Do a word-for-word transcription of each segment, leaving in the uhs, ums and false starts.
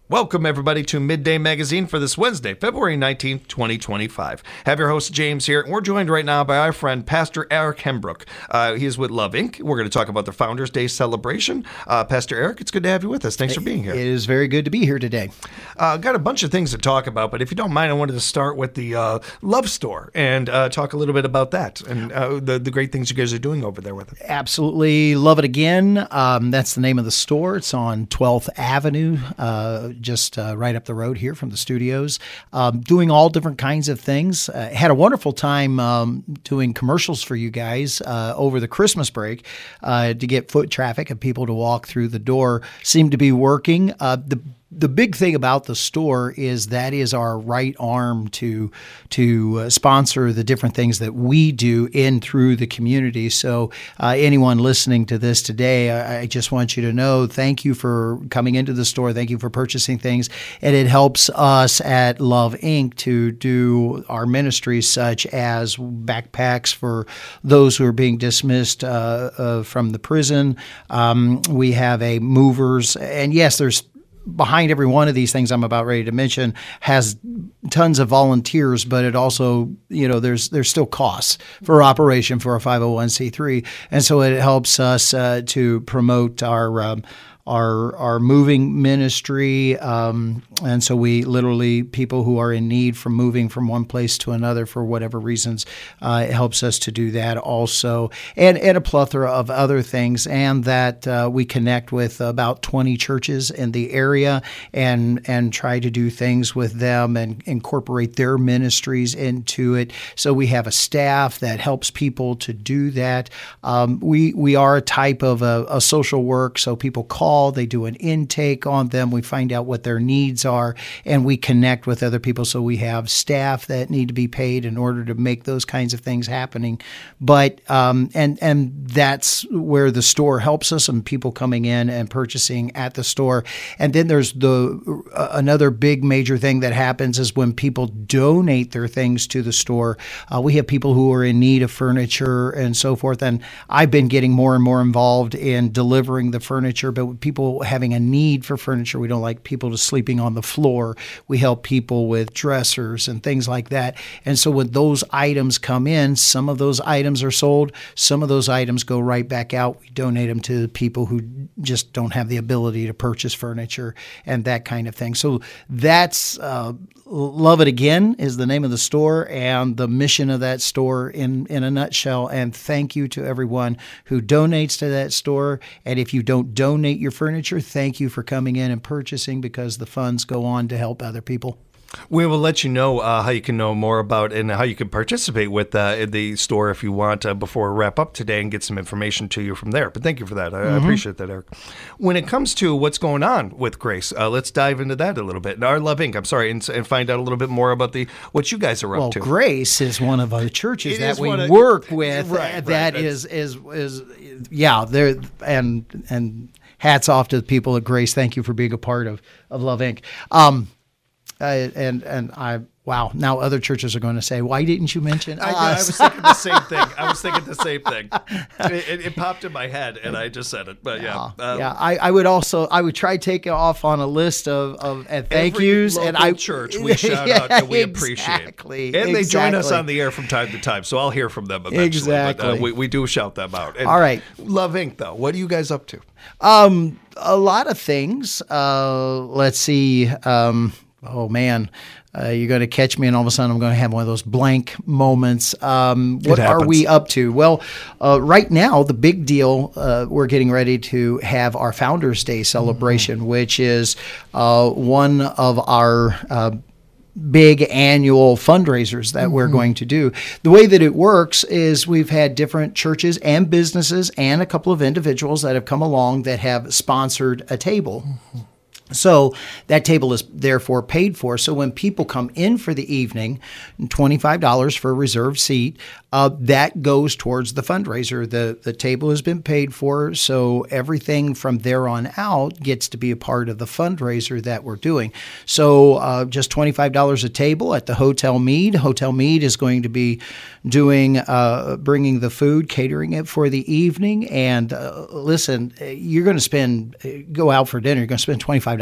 Welcome, everybody, to Midday Magazine for this Wednesday, February nineteenth, twenty twenty-five. Have your host, James, here, and we're joined right now by our friend, Pastor Eric Hembrook. Uh, he is with Love Incorporated. We're going to talk about the Founders Day celebration. Uh, Pastor Eric, it's good to have you with us. Thanks for being here. It is very good to be here today. Uh, got a bunch of things to talk about, but if you don't mind, I wanted to start with the uh, Love Store and uh, talk a little bit about that and uh, the, the great things you guys are doing over there with it. Absolutely. Love it again. Um, that's the name of the store. It's on twelfth Avenue, uh, just uh, right up the road here from the studios, um, doing all different kinds of things. Uh, had a wonderful time um, doing commercials for you guys uh, over the Christmas break uh, to get foot traffic and people to walk through the door. Seemed to be working. Uh, the The big thing about the store is that is our right arm to to uh, sponsor the different things that we do in through the community. So uh, anyone listening to this today, I, I just want you to know, thank you for coming into the store. Thank you for purchasing things. And it helps us at Love Incorporated to do our ministries such as backpacks for those who are being dismissed uh, uh, from the prison. Um, we have a movers. And yes, there's behind every one of these things I'm about ready to mention has tons of volunteers, but it also, you know, there's there's still costs for operation for a five oh one c three. And so it helps us uh, to promote our um, our our moving ministry. Um, and so we literally, people who are in need from moving from one place to another for whatever reasons, uh, it helps us to do that also. And, and a plethora of other things. And that uh, we connect with about twenty churches in the area and, and try to do things with them and incorporate their ministries into it. So we have a staff that helps people to do that. Um, we, we are a type of a, a social work, so people call. They do an intake on them. We find out what their needs are, and we connect with other people. So we have staff that need to be paid in order to make those kinds of things happening. But um, and and that's where the store helps us, and people coming in and purchasing at the store. And then there's the uh, another big major thing that happens is when people donate their things to the store. Uh, we have people who are in need of furniture and so forth. And I've been getting more and more involved in delivering the furniture, but people having a need for furniture. We don't like people to sleeping on the floor. We help people with dressers and things like that. And so when those items come in, some of those items are sold. Some of those items go right back out. We donate them to people who just don't have the ability to purchase furniture and that kind of thing. So that's uh, Love It Again is the name of the store and the mission of that store in, in a nutshell. And thank you to everyone who donates to that store. And if you don't donate your furniture, thank you for coming in and purchasing, because the funds go on to help other people. We will let you know uh, how you can know more about and how you can participate with uh, the store if you want uh, before we wrap up today and get some information to you from there. But thank you for that. I, mm-hmm. I appreciate that, Eric. When it comes to what's going on with Grace, uh, let's dive into that a little bit. Our Love Incorporated, I'm sorry, and, and find out a little bit more about the what you guys are up well, to. Well, Grace is one of the churches it that we of, work with. Right, that right, is, is, is, yeah, there and and hats off to the people at Grace. Thank you for being a part of, of Love Incorporated. Um, Uh, and and I wow now other churches are going to say, why didn't you mention I, us? I was thinking the same thing. I was thinking the same thing. It, it, it popped in my head, and I just said it. But yeah, yeah. um, yeah I, I would also I would try take it off on a list of of and thank every yous local and I church we shout yeah, out and we appreciate, exactly, and they exactly. join us on the air from time to time. So I'll hear from them eventually. Exactly, but, uh, we we do shout them out. And all right, Love Incorporated though, what are you guys up to? Um, a lot of things. Uh, let's see. Um. Oh, man, uh, you're going to catch me, and all of a sudden I'm going to have one of those blank moments. Um, what are we up to? Well, uh, right now, the big deal, uh, we're getting ready to have our Founders Day celebration, mm-hmm. which is uh, one of our uh, big annual fundraisers that mm-hmm. we're going to do. The way that it works is we've had different churches and businesses and a couple of individuals that have come along that have sponsored a table. Mm-hmm. So that table is therefore paid for. So when people come in for the evening, twenty-five dollars for a reserved seat, uh, that goes towards the fundraiser. The the table has been paid for, so everything from there on out gets to be a part of the fundraiser that we're doing. So uh, just twenty-five dollars a table at the Hotel Mead. Hotel Mead is going to be doing, uh, bringing the food, catering it for the evening. And uh, listen, you're going to spend, go out for dinner, you're going to spend twenty-five dollars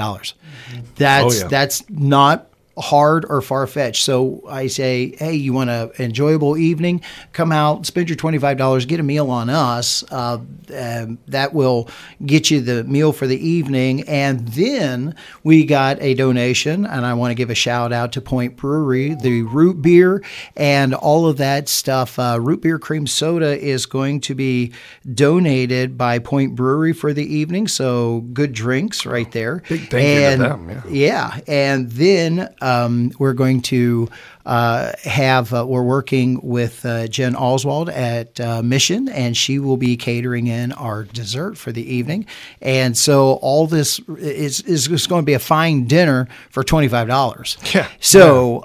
dollars. That's Oh, yeah. that's not hard or far-fetched. So I say, hey, you want an enjoyable evening? Come out, spend your twenty-five dollars, get a meal on us. Uh, um, that will get you the meal for the evening. And then we got a donation, and I want to give a shout out to Point Brewery, the root beer and all of that stuff. Uh, root beer cream soda is going to be donated by Point Brewery for the evening. So good drinks right there. Big thank you and, to them. Yeah. Yeah. And then um, we're going to uh, have, uh, we're working with uh, Jen Oswald at uh, Mission, and she will be catering in our dessert for the evening. And so all this is, is just going to be a fine dinner for twenty-five dollars. Yeah. So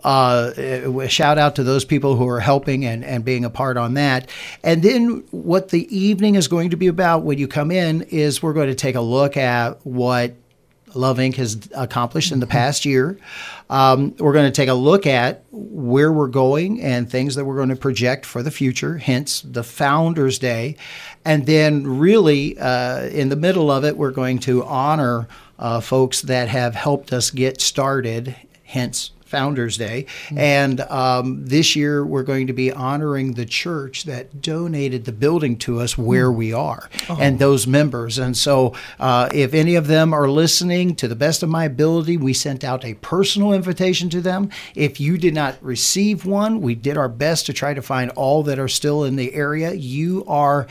uh, shout out to those people who are helping and, and being a part on that. And then what the evening is going to be about when you come in is we're going to take a look at what Love Incorporated has accomplished in the past year. Um, we're going to take a look at where we're going and things that we're going to project for the future, hence the Founders Day. And then really uh, in the middle of it, we're going to honor uh, folks that have helped us get started, hence Founders Day. Mm-hmm. And um, this year we're going to be honoring the church that donated the building to us where we are oh. and those members. And so uh, if any of them are listening, to the best of my ability, we sent out a personal invitation to them. If you did not receive one, we did our best to try to find all that are still in the area. You are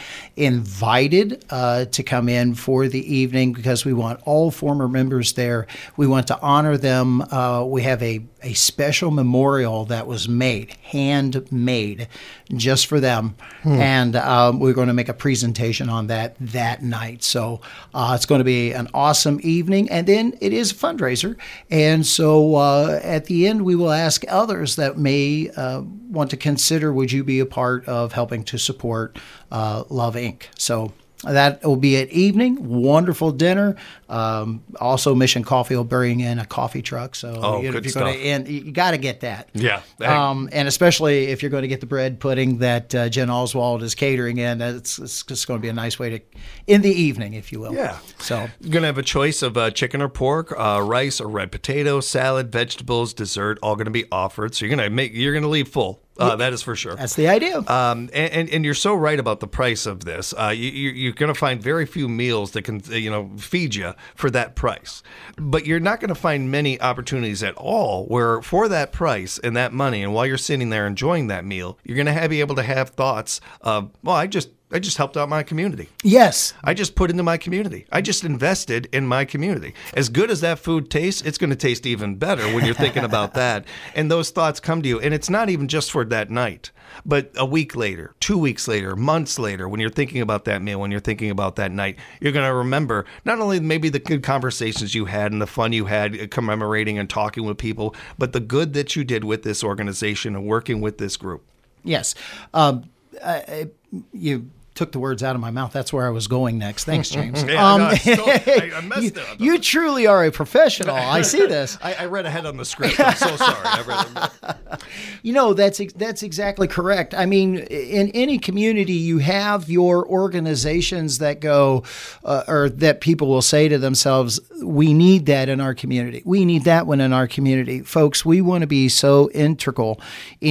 invited uh, to come in for the evening because we want all former members there. We want to honor them. Uh, we have a a special memorial that was made, handmade, just for them. Hmm. And um, we're going to make a presentation on that that night. So uh, it's going to be an awesome evening. And then it is a fundraiser. And so uh, at the end, we will ask others that may uh, want to consider, would you be a part of helping to support uh, Love Incorporated? So that will be at evening, wonderful dinner. Um, also, Mission Coffee will bring in a coffee truck. So oh, you know, good if you're stuff. going to, and you got to get that. Yeah. Um, and especially if you're going to get the bread pudding that uh, Jen Oswald is catering in, it's, it's just going to be a nice way to, in the evening, if you will. Yeah. So you're going to have a choice of uh, chicken or pork, uh, rice or red potato, salad, vegetables, dessert, all going to be offered. So you're going to make, you're going to leave full. Uh, that is for sure. That's the idea. Um, and, and and you're so right about the price of this. Uh, you, you're going to find very few meals that can you know feed you for that price. But you're not going to find many opportunities at all where for that price and that money, and while you're sitting there enjoying that meal, you're going to be able to have thoughts of, well, I just I just helped out my community. Yes. I just put into my community. I just invested in my community. As good as that food tastes, it's going to taste even better when you're thinking about that. And those thoughts come to you. And it's not even just for that night, but a week later, two weeks later, months later, when you're thinking about that meal, when you're thinking about that night, you're going to remember not only maybe the good conversations you had and the fun you had commemorating and talking with people, but the good that you did with this organization and working with this group. Yes. Um, I, you took the words out of my mouth. That's where I was going next. Thanks, James. yeah, um, no, I, still, I, I messed you, it up. You truly are a professional. I see this. I, I read ahead on the script. I'm so sorry. I read you know, that's that's exactly correct. I mean, in any community, you have your organizations that go, uh, or that people will say to themselves, we need that in our community. We need that one in our community. Folks, we want to be so integral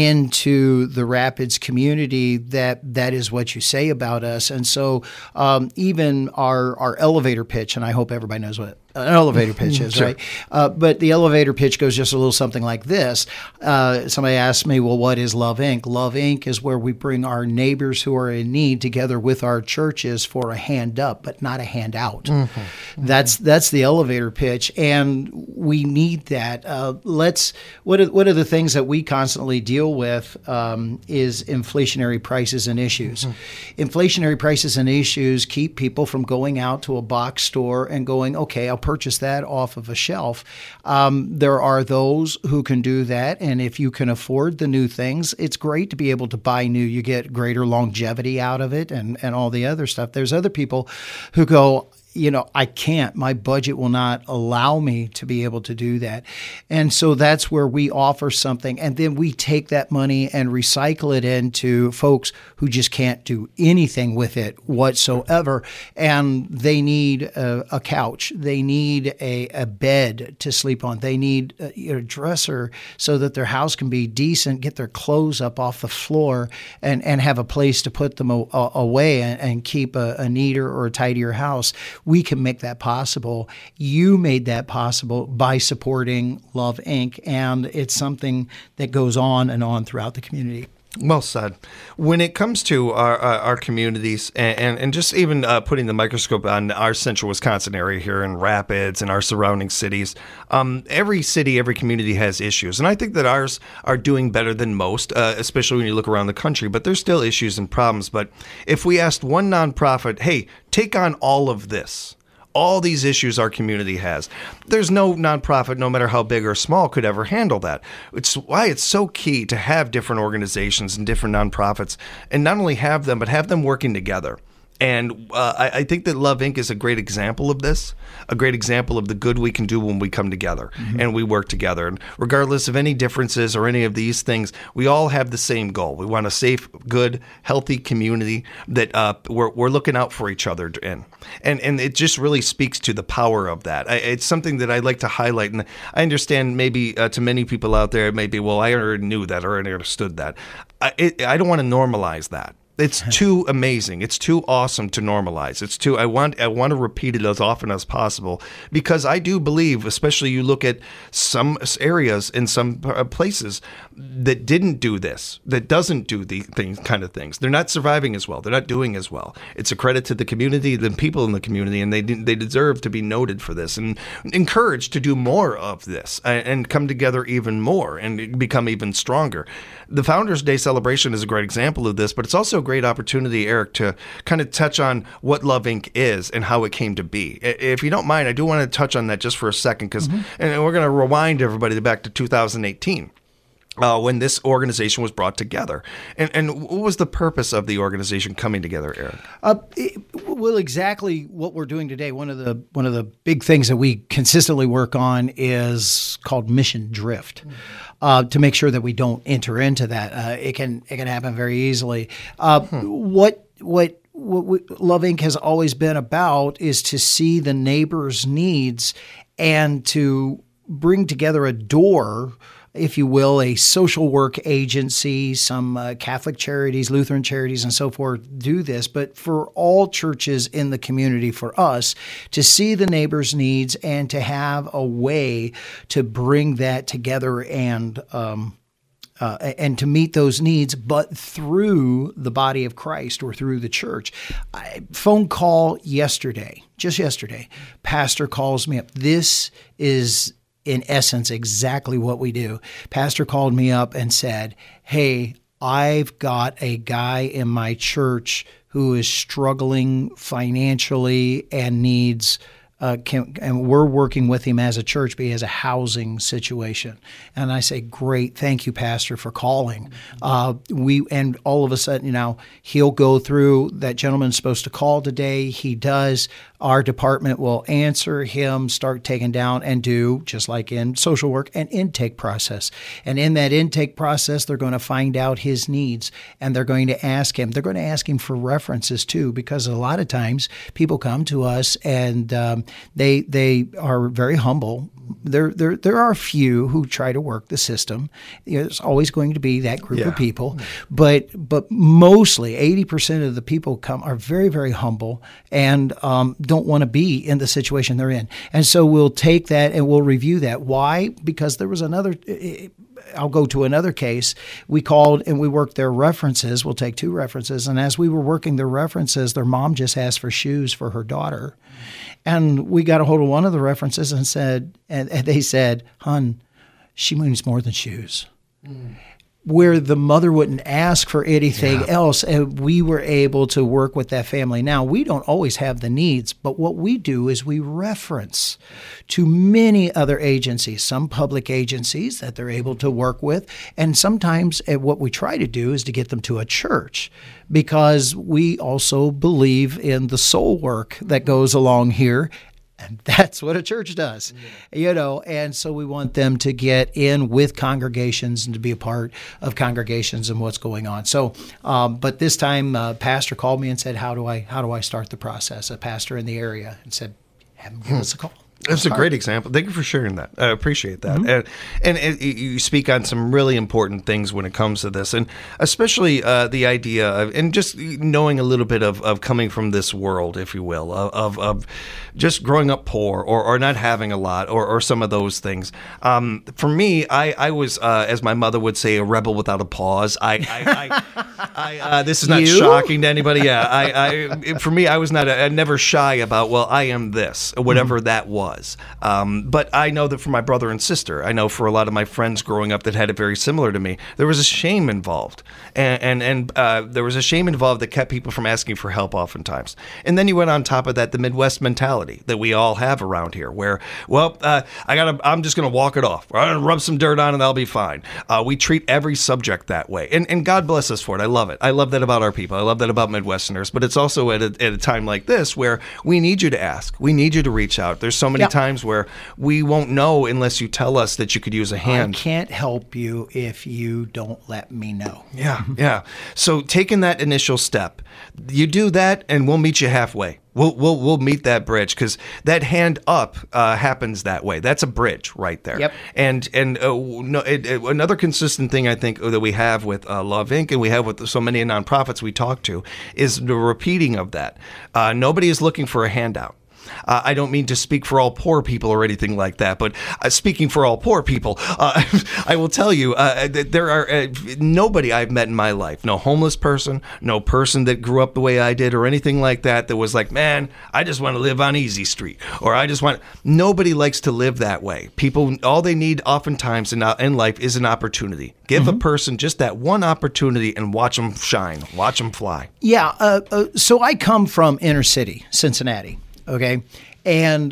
into the Rapids community that that is what you say about us. And so um, even our, our elevator pitch, and I hope everybody knows what an elevator pitch is, sure. right? Uh, but the elevator pitch goes just a little something like this. Uh, somebody asked me, well, what is Love Incorporated? Love Incorporated is where we bring our neighbors who are in need together with our churches for a hand up, but not a hand out. Mm-hmm. That's that's the elevator pitch, and we need that. Uh, let's. What are, what are the things that we constantly deal with um, is inflationary prices and issues. Mm-hmm. Inflationary prices and issues keep people from going out to a box store and going, okay, I'll purchase that off of a shelf. Um, there are those who can do that, and if you can afford the new things, it's great to be able to buy new. You get greater longevity out of it and, and all the other stuff. There's other people who go, you know, I can't. My budget will not allow me to be able to do that. And so that's where we offer something. And then we take that money and recycle it into folks who just can't do anything with it whatsoever. And they need a, a couch. They need a, a bed to sleep on. They need a, you know, a dresser so that their house can be decent, get their clothes up off the floor, and, and have a place to put them a, a, away and, and keep a, a neater or a tidier house. We can make that possible. You made that possible by supporting Love Incorporated, and it's something that goes on and on throughout the community. Well said. When it comes to our uh, our communities and, and, and just even uh, putting the microscope on our central Wisconsin area here in Rapids and our surrounding cities, um, every city, every community has issues. And I think that ours are doing better than most, uh, especially when you look around the country. But there's still issues and problems. But if we asked one nonprofit, hey, take on all of this, all these issues our community has, there's no nonprofit, no matter how big or small, could ever handle that. It's why it's so key to have different organizations and different nonprofits, and not only have them, but have them working together. And uh, I, I think that Love Incorporated is a great example of this, a great example of the good we can do when we come together mm-hmm. and we work together. And regardless of any differences or any of these things, we all have the same goal. We want a safe, good, healthy community that uh, we're, we're looking out for each other in. And and it just really speaks to the power of that. I, it's something that I like to highlight. And I understand maybe uh, to many people out there, it may be, well, I already knew that or I already understood that. I, it, I don't want to normalize that. It's too amazing. It's too awesome to normalize. It's too, I want, I want to repeat it as often as possible, because I do believe, especially you look at some areas in some places that didn't do this, that doesn't do the things, kind of things. They're not surviving as well. They're not doing as well. It's a credit to the community, the people in the community, and they they deserve to be noted for this and encouraged to do more of this and come together even more and become even stronger. The Founders Day celebration is a great example of this, but it's also a great opportunity, Eric, to kind of touch on what Love Incorporated is and how it came to be. If you don't mind, I do want to touch on that just for a second, because mm-hmm. and we're going to rewind everybody back to two thousand eighteen. Uh, when this organization was brought together. And and what was the purpose of the organization coming together, Eric? Uh, it, well, exactly what we're doing today. One of the one of the big things that we consistently work on is called Mission Drift. Uh, to make sure that we don't enter into that. Uh, it can it can happen very easily. Uh, hmm. What what what we, Love Incorporated has always been about is to see the neighbor's needs and to bring together a door, if you will, a social work agency. Some uh, Catholic charities, Lutheran charities, and so forth do this. But for all churches in the community, for us, to see the neighbor's needs and to have a way to bring that together and um, uh, and to meet those needs, but through the body of Christ or through the church. I, phone call yesterday, just yesterday, pastor calls me up. This is in essence exactly what we do. Pastor called me up and said, hey, I've got a guy in my church who is struggling financially and needs Uh, can, and we're working with him as a church, but he has a housing situation. And I say, great, thank you, Pastor, for calling. Uh, we and all of a sudden, you know, he'll go through, that gentleman's supposed to call today. He does. Our department will answer him, start taking down, and do, just like in social work, an intake process. And in that intake process, they're going to find out his needs, and they're going to ask him. They're going to ask him for references, too, because a lot of times people come to us and um, They they are very humble. There there there are a few who try to work the system. There's always going to be that group yeah. of people, but but mostly eighty percent of the people come are very very humble and um, don't want to be in the situation they're in. And so we'll take that and we'll review that. Why? Because there was another. I'll go to another case. We called and we worked their references. We'll take two references. And as we were working their references, their mom just asked for shoes for her daughter. And we got a hold of one of the references and said, and, and they said, hon, she needs more than shoes. Mm. where the mother wouldn't ask for anything Yeah. else, and we were able to work with that family. Now, we don't always have the needs, but what we do is we reference to many other agencies, some public agencies that they're able to work with, and sometimes uh, what we try to do is to get them to a church, because we also believe in the soul work that goes along here. And that's what a church does, yeah. you know, and so we want them to get in with congregations and to be a part of congregations and what's going on. So, um, but this time, uh, pastor called me and said, how do I, how do I start the process? A pastor in the area, and said, have him give us a call. That's a great example. Thank you for sharing that. I appreciate that. Mm-hmm. And, and it, you speak on some really important things when it comes to this, and especially uh, the idea of, and just knowing a little bit of, of coming from this world, if you will, of, of, of just growing up poor or, or not having a lot or, or some of those things. Um, for me, I, I was, uh, as my mother would say, a rebel without a pause. I, I, I, I uh, this is not you? shocking to anybody. Yeah, I, I, for me, I was not, a, I never shy about, well, I am this, whatever mm-hmm. that was. Um, but I know that for my brother and sister, I know for a lot of my friends growing up that had it very similar to me, there was a shame involved. And and, and uh, there was a shame involved that kept people from asking for help oftentimes. And then you went on top of that, the Midwest mentality that we all have around here where, well, uh, I gotta, I'm just going to walk it off. I'm going to rub some dirt on and I'll be fine. Uh, we treat every subject that way. And, and God bless us for it. I love it. I love that about our people. I love that about Midwesterners. But it's also at a, at a time like this where we need you to ask. We need you to reach out. There's so many Yep. times where we won't know unless you tell us that you could use a hand. I can't help you if you don't let me know. Yeah, yeah. So taking that initial step, you do that, and we'll meet you halfway. We'll we'll we'll meet that bridge, because that hand up uh, happens that way. That's a bridge right there. Yep. And and uh, no, it, it, another consistent thing I think that we have with uh, Love Incorporated and we have with so many nonprofits we talk to is the repeating of that. Uh, nobody is looking for a handout. Uh, I don't mean to speak for all poor people or anything like that, but uh, speaking for all poor people, uh, I will tell you uh, that there are uh, nobody I've met in my life, no homeless person, no person that grew up the way I did or anything like that, that was like, man, I just want to live on Easy Street, or I just want. Nobody likes to live that way. People, all they need oftentimes in, in life is an opportunity. Give mm-hmm. a person just that one opportunity and watch them shine, watch them fly. Yeah. Uh, uh, so I come from inner city, Cincinnati. Okay. And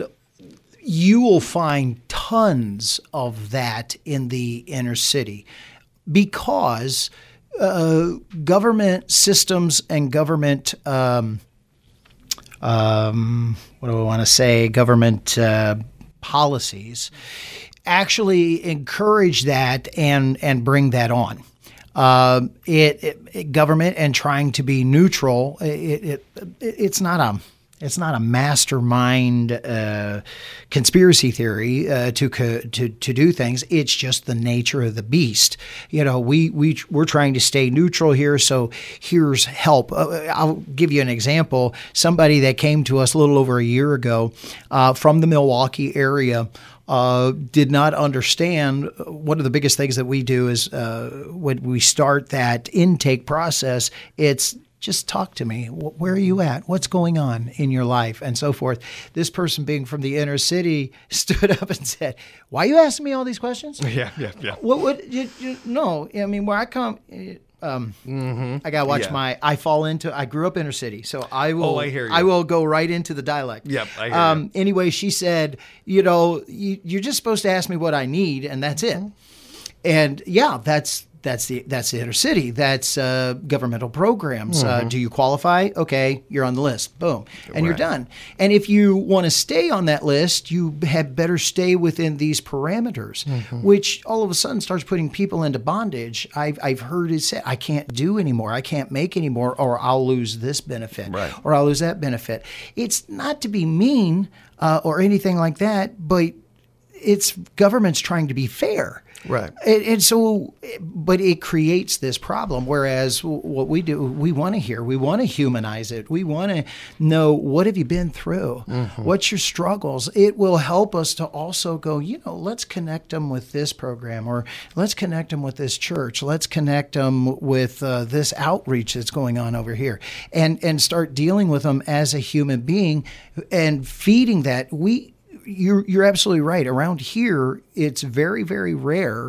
you will find tons of that in the inner city because uh, government systems and government, um, um, what do I want to say, government uh, policies actually encourage that and, and bring that on. Uh, it, it, it government and trying to be neutral, it, it, it it's not a It's not a mastermind uh, conspiracy theory uh, to, co- to to do things. It's just the nature of the beast. You know, we we we're trying to stay neutral here. So here's help. Uh, I'll give you an example. Somebody that came to us a little over a year ago uh, from the Milwaukee area. Uh, did not understand. One of the biggest things that we do is uh, when we start that intake process, it's just talk to me. Where are you at? What's going on in your life? And so forth. This person being from the inner city stood up and said, why are you asking me all these questions? Yeah, yeah, yeah. What would you, you no, I mean, where I come, um, mm-hmm. I got to watch yeah. my, I fall into, I grew up inner city. So I will, oh, I hear you. I will go right into the dialect. Yep, I hear um, you. Anyway, she said, you know, you, you're just supposed to ask me what I need and that's it. And yeah, that's, That's the that's the inner city. That's uh, governmental programs. Mm-hmm. Uh, do you qualify? Okay, you're on the list. Boom, and right. you're done. And if you want to stay on that list, you had better stay within these parameters, mm-hmm. which all of a sudden starts putting people into bondage. I've I've heard it said, I can't do anymore. I can't make anymore, or I'll lose this benefit, right. or I'll lose that benefit. It's not to be mean uh, or anything like that, but it's government's trying to be fair. Right. And, and so, but it creates this problem. Whereas what we do, we want to hear, we want to humanize it. We want to know, what have you been through? Mm-hmm. What's your struggles? It will help us to also go, you know, let's connect them with this program, or let's connect them with this church. Let's connect them with uh, this outreach that's going on over here, and, and start dealing with them as a human being and feeding that. We, You're you're absolutely right. Around here, it's very, very rare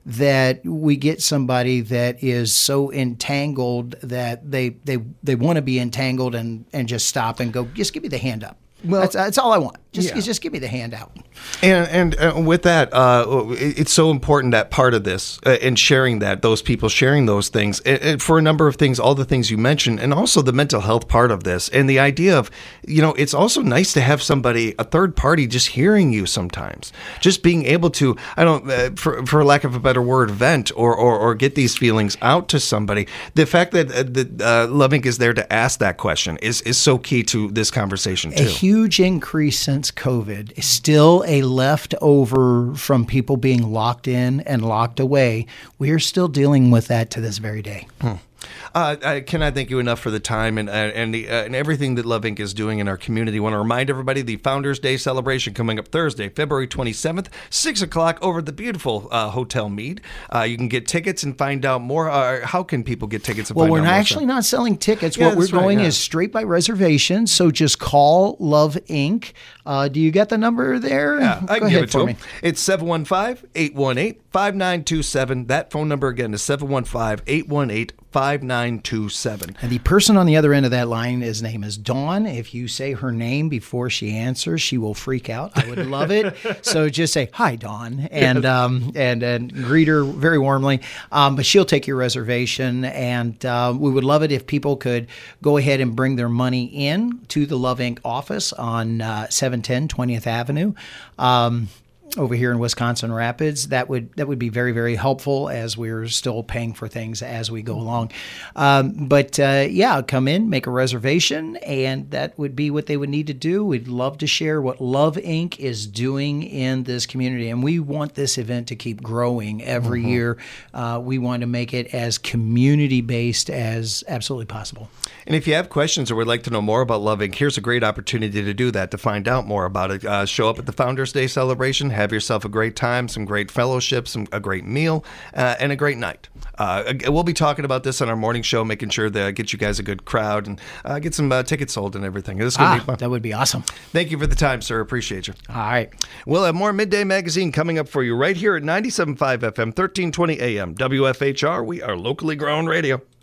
that we get somebody that is so entangled that they they they want to be entangled and and just stop and go, just give me the hand up. Well, that's, that's all I want. Just, yeah. just give me the handout. And and uh, with that, uh, it, it's so important, that part of this uh, and sharing that, those people sharing those things and, and for a number of things, all the things you mentioned, and also the mental health part of this, and the idea of, you know, it's also nice to have somebody, a third party, just hearing you sometimes, just being able to, I don't, uh, for for lack of a better word, vent or or, or get these feelings out to somebody. The fact that uh, the uh, Love Incorporated is there to ask that question is is so key to this conversation too. A huge increase since COVID, still a leftover from people being locked in and locked away. We are still dealing with that to this very day. Hmm. Uh, I cannot thank you enough for the time and uh, and the, uh, and everything that Love Incorporated is doing in our community. I want to remind everybody the Founders Day celebration coming up Thursday, February twenty-seventh, six o'clock over at the beautiful uh, Hotel Mead. Uh, you can get tickets and find out more. Uh, how can people get tickets? And well, find we're out not more actually stuff? not selling tickets. Yeah, what we're that's right, going yeah. is straight by reservation. So just call Love Incorporated. Uh, do you get the number there? Yeah, I Go can give ahead it to for them. me. It's seven one five, eight one eight, five nine two seven. That phone number again is seven one five, eight one eight, five nine two seven. And the person on the other end of that line, his name is Dawn. If you say her name before she answers, she will freak out. I would love it. So just say, hi, Dawn, and um, and, and greet her very warmly. Um, but she'll take your reservation, and uh, we would love it if people could go ahead and bring their money in to the Love Incorporated office on uh, seven ten twentieth Avenue. Um, over here in Wisconsin Rapids. That would that would be very, very helpful as we're still paying for things as we go along. Um, but uh, yeah, come in, make a reservation, and that would be what they would need to do. We'd love to share what Love Incorporated is doing in this community, and we want this event to keep growing every mm-hmm. year. Uh, we want to make it as community-based as absolutely possible. And if you have questions or would like to know more about Love Incorporated, here's a great opportunity to do that, to find out more about it. Uh, show up at the Founders Day celebration, have yourself a great time, some great fellowship, some a great meal, uh, and a great night. Uh, we'll be talking about this on our morning show, making sure that get you guys a good crowd and uh, get some uh, tickets sold and everything. This is going to ah, be fun. That would be awesome. Thank you for the time, sir. Appreciate you. All right. We'll have more Midday Magazine coming up for you right here at ninety-seven point five F M, thirteen twenty A M, W F H R. We are locally grown radio.